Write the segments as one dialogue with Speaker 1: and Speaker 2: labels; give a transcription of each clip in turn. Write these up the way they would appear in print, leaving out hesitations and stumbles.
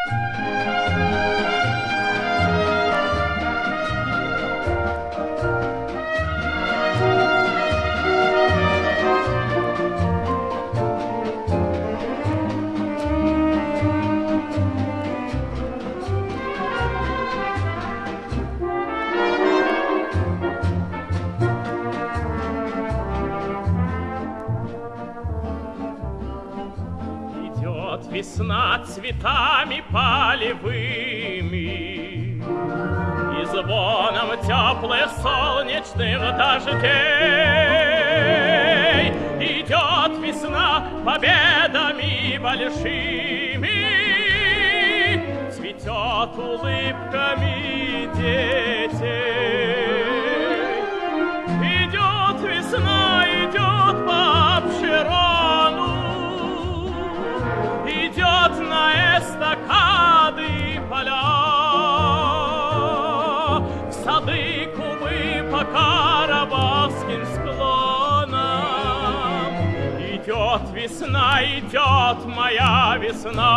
Speaker 1: Весна цветами полевыми и звоном теплых солнечных дождей. Идет весна победами большими, цветет улыбками детей. Идет весна, идет по обширону, идет на эстакады поля, в сады кубы по карабахским склонам. Идет весна, идет моя весна.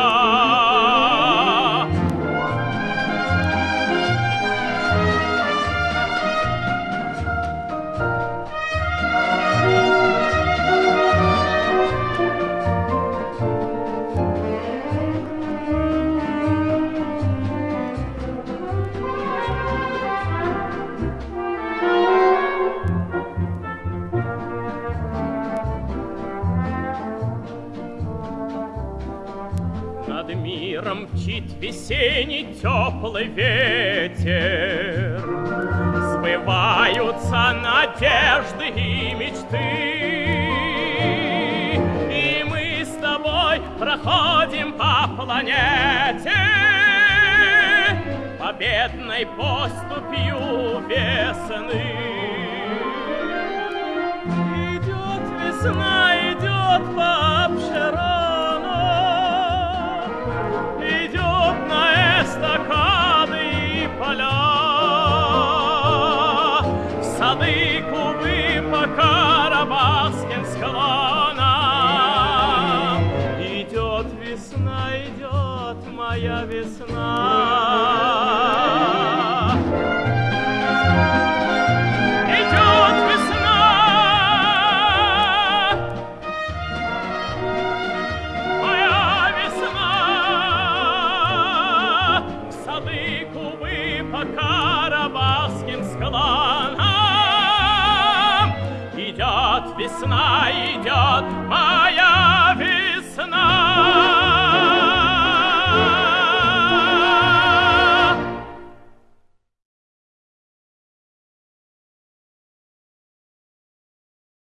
Speaker 1: Над миром мчит весенний теплый ветер, сбываются надежды и мечты, и мы с тобой проходим по планете победной поступью весны. Идет весна, идет по обширону, идет на эстакады и поля, в сады кубы по карабахским склонам. Идет весна, идет моя весна.